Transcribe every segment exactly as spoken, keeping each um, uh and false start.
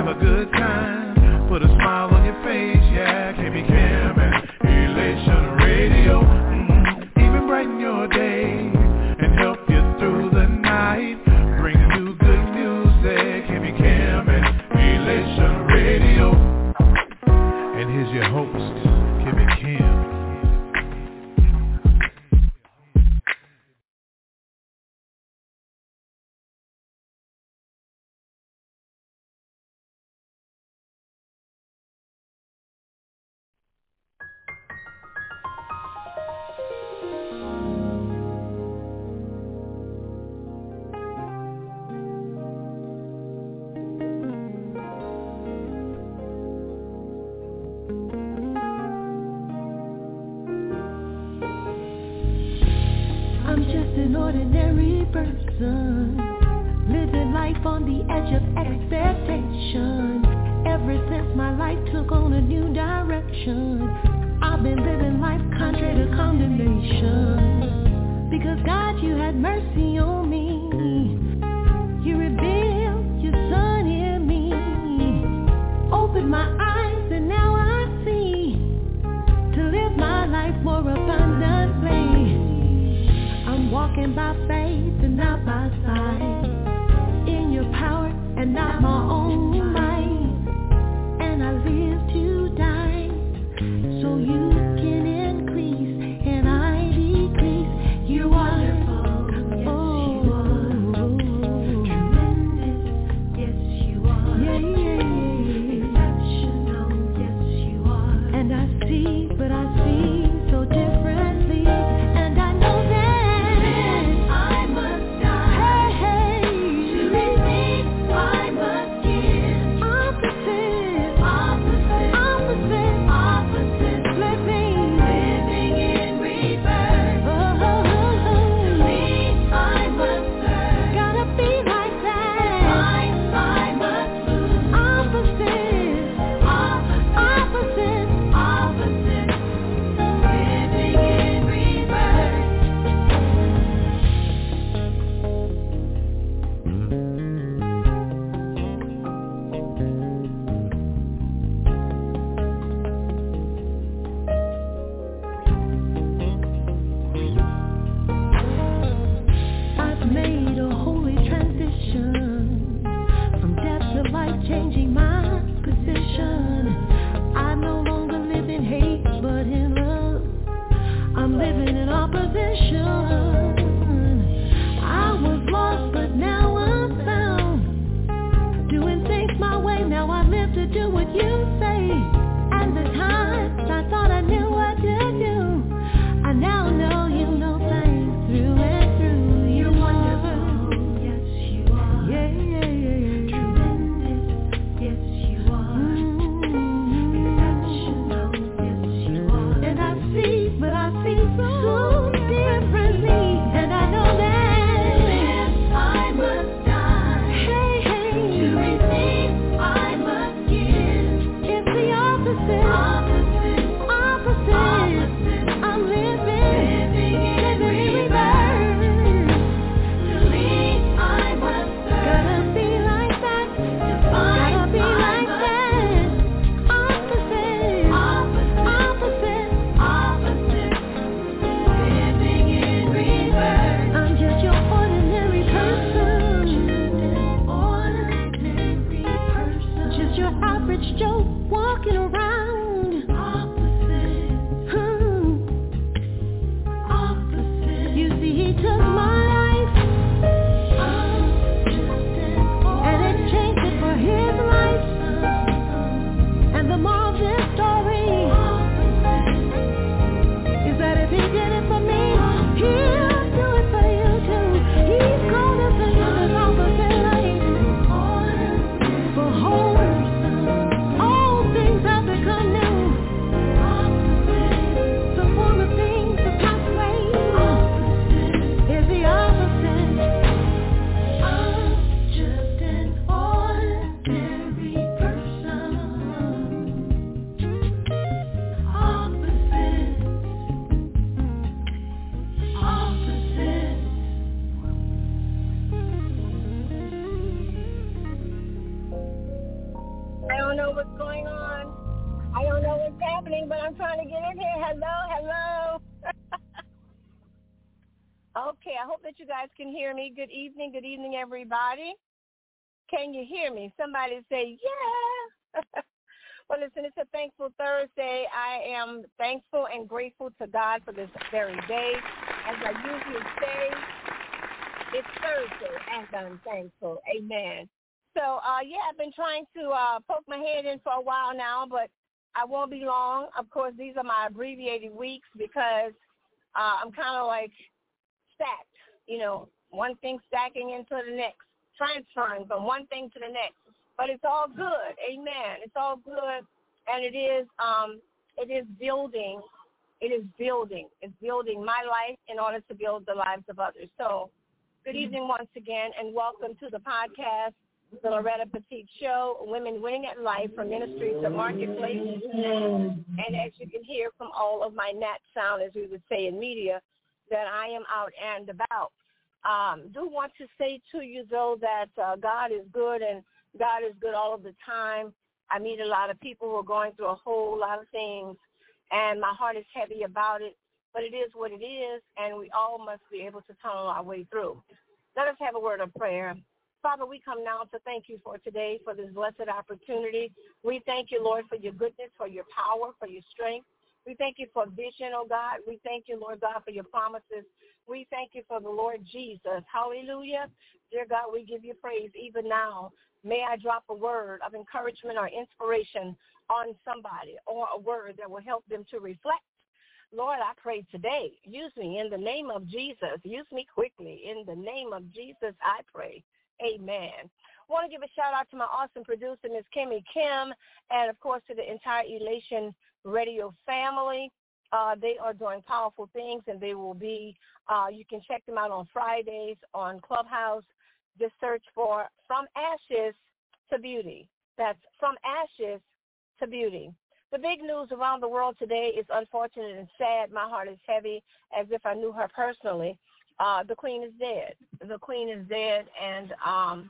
have a good time, put a smile on your face, yeah. K B Cam and Elation Radio, mm-hmm. Even brighten your day and help you through the night. Bring you good music, K B Cam and Elation Radio. And here's your host, K B Cam. Hey, hey. know what's going on. I don't know what's happening, but I'm trying to get in here. Hello, hello. Okay, I hope that you guys can hear me. Good evening, good evening, everybody. Can you hear me? Somebody say, yeah. Well, listen, it's a Thankful Thursday. I am thankful and grateful to God for this very day. As I usually say, it's Thursday, and I'm thankful. Amen. So, uh, yeah, I've been trying to uh, poke my head in for a while now, but I won't be long. Of course, these are my abbreviated weeks because uh, I'm kind of like stacked, you know, one thing stacking into the next, transferring from one thing to the next. But it's all good. Amen. It's all good. And it is um, it is building. It is building. It's building my life in order to build the lives of others. So good evening once again, and welcome to the podcast, The Loretta Petite Show, Women Winning at Life from Ministry to Marketplace. And as you can hear from all of my nat sound, as we would say in media, that I am out and about. Um, do want to say to you, though, that uh, God is good, and God is good all of the time. I meet a lot of people who are going through a whole lot of things, and my heart is heavy about it. But it is what it is, and we all must be able to tunnel our way through. Let us have a word of prayer. Father, we come now to thank you for today, for this blessed opportunity. We thank you, Lord, for your goodness, for your power, for your strength. We thank you for vision, oh God. We thank you, Lord God, for your promises. We thank you for the Lord Jesus. Hallelujah. Dear God, we give you praise even now. May I drop a word of encouragement or inspiration on somebody, or a word that will help them to reflect. Lord, I pray today, use me in the name of Jesus. Use me quickly. In the name of Jesus, I pray. Amen. I want to give a shout out to my awesome producer, Miss Kimmy Kim, and, of course, to the entire Elation Radio family. Uh, they are doing powerful things, and they will be, uh, you can check them out on Fridays on Clubhouse. Just search for From Ashes to Beauty. That's From Ashes to Beauty. The big news around the world today is unfortunate and sad. My heart is heavy, as if I knew her personally. Uh, the Queen is dead. The Queen is dead, and um,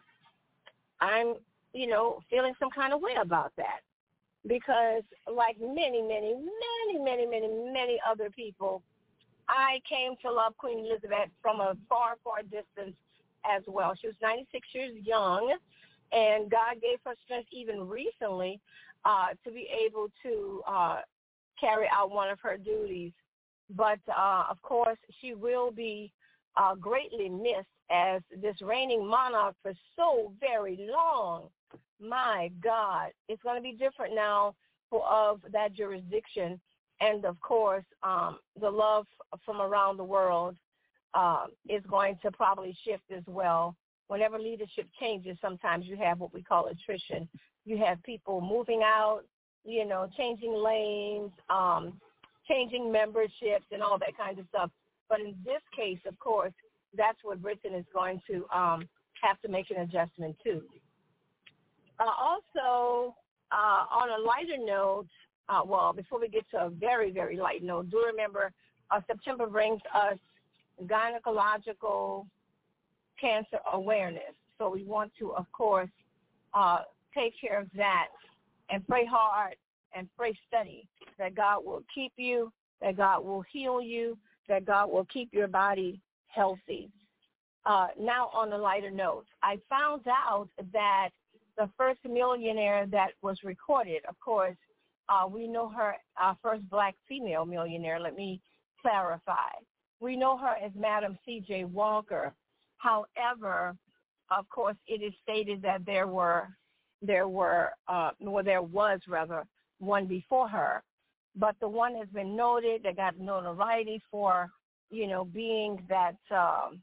I'm, you know, feeling some kind of way about that. Because like many, many, many, many, many, many other people, I came to love Queen Elizabeth from a far, far distance as well. She was ninety-six years young, and God gave her strength even recently uh, to be able to uh, carry out one of her duties. But, uh, of course, she will be uh, greatly missed as this reigning monarch for so very long. My God, it's going to be different now for, of that jurisdiction. And, of course, um, the love from around the world uh, is going to probably shift as well. Whenever leadership changes, sometimes you have what we call attrition. You have people moving out, you know, changing lanes, um, changing memberships and all that kind of stuff. But in this case, of course, that's what Britain is going to um, have to make an adjustment to. Uh, also, uh, on a lighter note, uh, well, before we get to a very, very light note, do remember uh, September brings us gynecological cancer awareness. So we want to, of course, uh, take care of that and pray hard and pray steady that God will keep you, that God will heal you, that God will keep your body healthy. Uh, now, on a lighter note, I found out that the first millionaire that was recorded, of course, uh, we know her, our first black female millionaire. Let me clarify. We know her as Madam C J Walker. However, of course, it is stated that there were, there were, uh, well, there was rather one before her, but the one has been noted that got notoriety for, you know, being that um,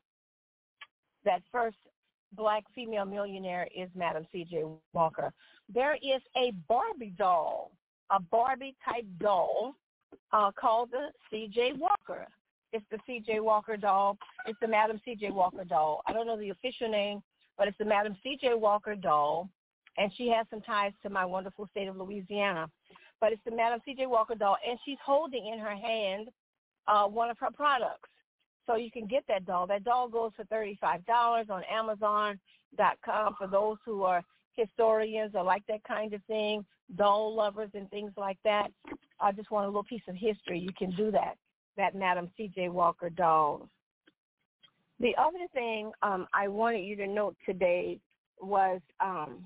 that first black female millionaire is Madam C J Walker. There is a Barbie doll, a Barbie-type doll uh, called the C J Walker. It's the C J Walker doll. It's the Madam C J Walker doll. I don't know the official name, but it's the Madam C J Walker doll, and she has some ties to my wonderful state of Louisiana. But it's the Madam C J Walker doll, and she's holding in her hand uh, one of her products. So you can get that doll. That doll goes for thirty-five dollars on Amazon dot com for those who are historians or like that kind of thing. doll lovers and things like that, I just want a little piece of history. You can do that, that Madam C J Walker doll. The other thing um, I wanted you to note today was um,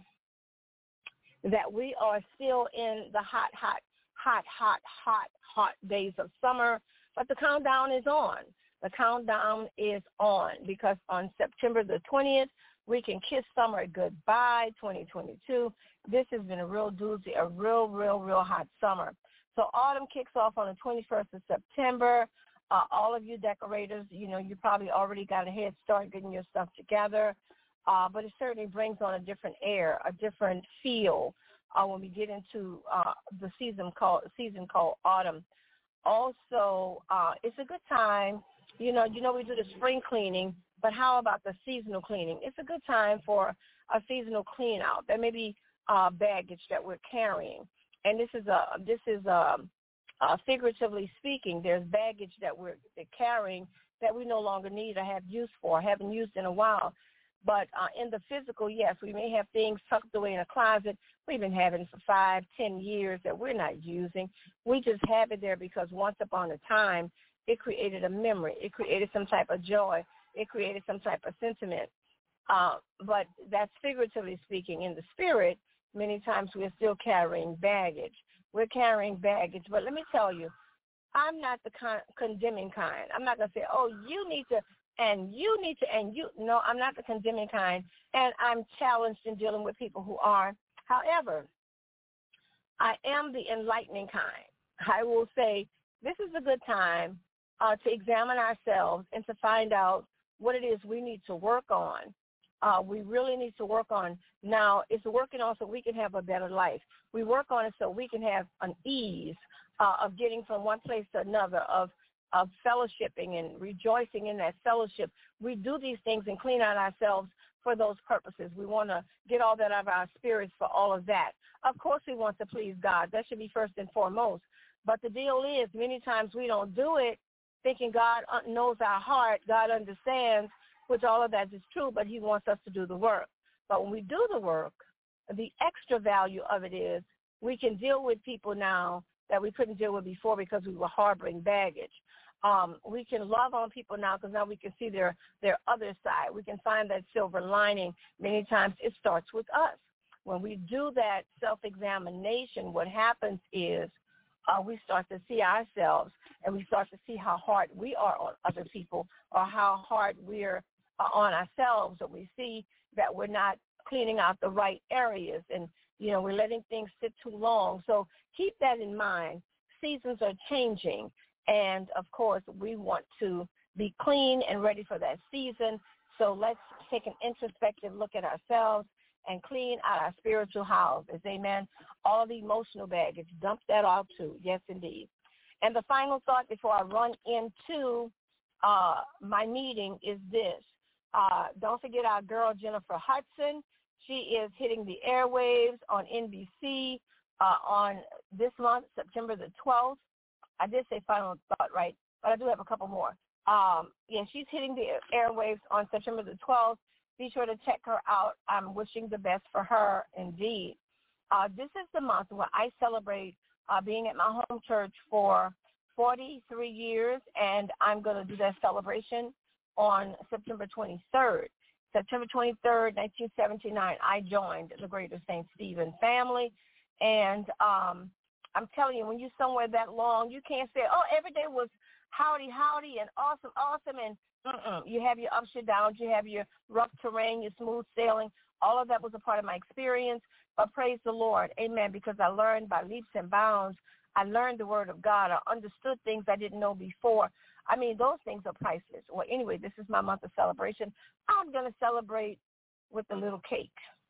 that we are still in the hot, hot, hot, hot, hot, hot days of summer, but the countdown is on. The countdown is on because on September the twentieth, we can kiss summer goodbye, twenty twenty-two. This has been a real doozy, a real, real, real hot summer. So autumn kicks off on the twenty-first of September. Uh, all of you decorators, you know, you probably already got a head start getting your stuff together, uh, but it certainly brings on a different air, a different feel uh, when we get into uh, the season called season called autumn. Also, uh, it's a good time. You know, you know we do the spring cleaning, but how about the seasonal cleaning? It's a good time for a seasonal clean out. There may be uh, baggage that we're carrying, and this is a this is a, uh, figuratively speaking. There's baggage that we're carrying that we no longer need or have use for, haven't used in a while. But uh, in the physical, yes, we may have things tucked away in a closet we've been having for five, ten years that we're not using. We just have it there because once upon a time, it created a memory. It created some type of joy. It created some type of sentiment. Uh, but that's figuratively speaking. In the spirit, many times we're still carrying baggage. We're carrying baggage. But let me tell you, I'm not the con- condemning kind. I'm not going to say, oh, you need to, and you need to, and you. No, I'm not the condemning kind. And I'm challenged in dealing with people who are. However, I am the enlightening kind. I will say this is a good time Uh, to examine ourselves and to find out what it is we need to work on. Uh, we really need to work on. Now, it's working on so we can have a better life. We work on it so we can have an ease uh, of getting from one place to another, of, of fellowshipping and rejoicing in that fellowship. We do these things and clean out ourselves for those purposes. We want to get all that out of our spirits for all of that. Of course, we want to please God. That should be first and foremost. But the deal is many times we don't do it thinking God knows our heart, God understands, which all of that is true, but he wants us to do the work. But when we do the work, the extra value of it is we can deal with people now that we couldn't deal with before because we were harboring baggage. Um, we can love on people now because now we can see their, their other side. We can find that silver lining. Many times it starts with us. When we do that self-examination, what happens is Uh, we start to see ourselves and we start to see how hard we are on other people or how hard we're uh, on ourselves, or we see that we're not cleaning out the right areas and, you know, we're letting things sit too long. So keep that in mind. Seasons are changing, and, of course, we want to be clean and ready for that season. So let's take an introspective look at ourselves and clean out our spiritual houses, amen. All the emotional baggage, dump that out too, yes, indeed. And the final thought before I run into uh, my meeting is this. Uh, don't forget our girl, Jennifer Hudson. She is hitting the airwaves on N B C uh, on this month, September the twelfth. I did say final thought, right? But I do have a couple more. Um, yeah, she's hitting the airwaves on September the twelfth. Be sure to check her out. I'm wishing the best for her indeed. Uh, this is the month where I celebrate uh, being at my home church for forty-three years, and I'm going to do that celebration on September twenty-third. September twenty-third, nineteen seventy-nine, I joined the Greater Saint Stephen family, and um, I'm telling you, when you're somewhere that long, you can't say, oh, every day was howdy, howdy, and awesome, awesome, and mm-mm. You have your ups, your downs, you have your rough terrain, your smooth sailing. All of that was a part of my experience, but praise the Lord, amen, because I learned by leaps and bounds. I learned the word of God. I understood things I didn't know before. I mean, those things are priceless. Well, anyway, this is my month of celebration. I'm going to celebrate with a little cake.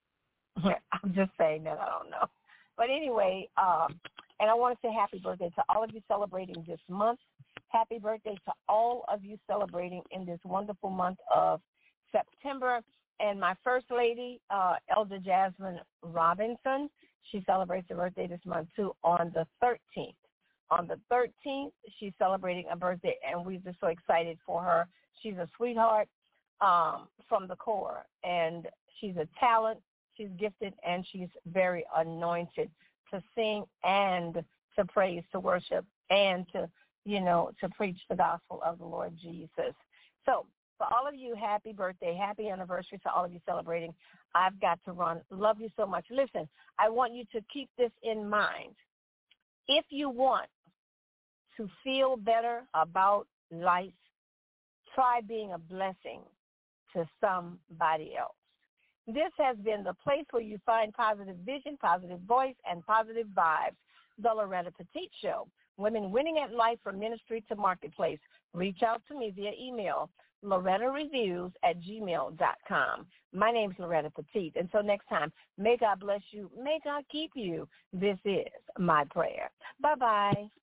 I'm just saying that. I don't know. But anyway, um, and I want to say happy birthday to all of you celebrating this month. Happy birthday to all of you celebrating in this wonderful month of September. And my first lady, uh, Elder Jasmine Robinson, she celebrates her birthday this month, too, on the thirteenth. On the thirteenth, she's celebrating a birthday, and we're just so excited for her. She's a sweetheart um, from the core, and she's a talent. She's gifted, and she's very anointed to sing and to praise, to worship, and to, you know, to preach the gospel of the Lord Jesus. So for all of you, happy birthday, happy anniversary to all of you celebrating. I've got to run. Love you so much. Listen, I want you to keep this in mind. If you want to feel better about life, try being a blessing to somebody else. This has been the place where you find positive vision, positive voice, and positive vibes. The Loretta Petite Show. Women winning at life from ministry to marketplace. Reach out to me via email, Loretta Reviews at gmail dot com. My name is Loretta Petite. Until next time, may God bless you. May God keep you. This is my prayer. Bye-bye.